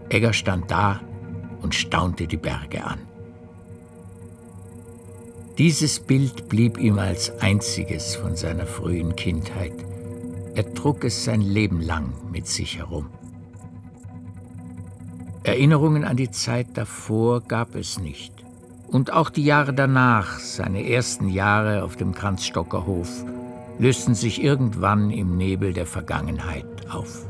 Egger stand da und staunte die Berge an. Dieses Bild blieb ihm als einziges von seiner frühen Kindheit. Er trug es sein Leben lang mit sich herum. Erinnerungen an die Zeit davor gab es nicht. Und auch die Jahre danach, seine ersten Jahre auf dem Kranzstocker Hof, lösten sich irgendwann im Nebel der Vergangenheit auf.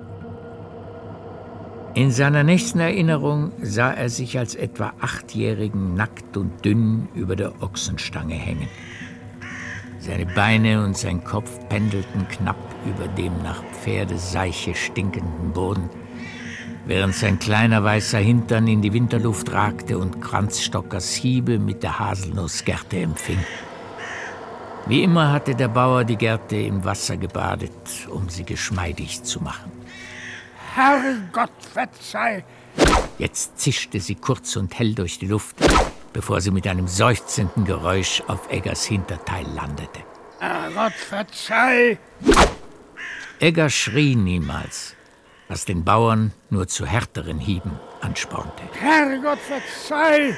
In seiner nächsten Erinnerung sah er sich als etwa 8-Jährigen nackt und dünn über der Ochsenstange hängen. Seine Beine und sein Kopf pendelten knapp über dem nach Pferdeseiche stinkenden Boden, während sein kleiner weißer Hintern in die Winterluft ragte und Kranzstockers Hiebe mit der Haselnussgerte empfing. Wie immer hatte der Bauer die Gerte im Wasser gebadet, um sie geschmeidig zu machen. Herrgott, verzeih! Jetzt zischte sie kurz und hell durch die Luft, bevor sie mit einem seufzenden Geräusch auf Eggers Hinterteil landete. Herrgott, verzeih! Egger schrie niemals, was den Bauern nur zu härteren Hieben anspornte. Herrgott, verzeih!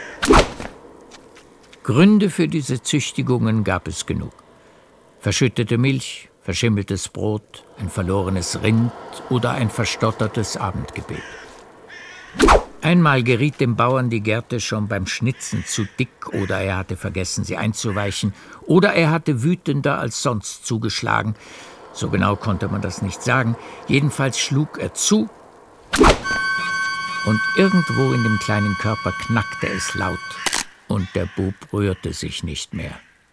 Gründe für diese Züchtigungen gab es genug. Verschüttete Milch, verschimmeltes Brot, ein verlorenes Rind oder ein verstottertes Abendgebet. Einmal geriet dem Bauern die Gerte schon beim Schnitzen zu dick, oder er hatte vergessen, sie einzuweichen, oder er hatte wütender als sonst zugeschlagen. So genau konnte man das nicht sagen. Jedenfalls schlug er zu und irgendwo in dem kleinen Körper knackte es laut und der Bub rührte sich nicht mehr.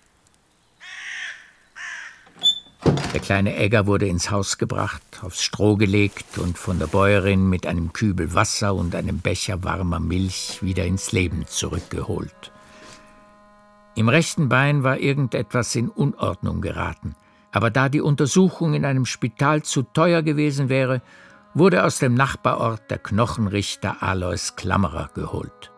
Der kleine Egger wurde ins Haus gebracht, aufs Stroh gelegt und von der Bäuerin mit einem Kübel Wasser und einem Becher warmer Milch wieder ins Leben zurückgeholt. Im rechten Bein war irgendetwas in Unordnung geraten, aber da die Untersuchung in einem Spital zu teuer gewesen wäre, wurde aus dem Nachbarort der Knochenrichter Alois Klammerer geholt.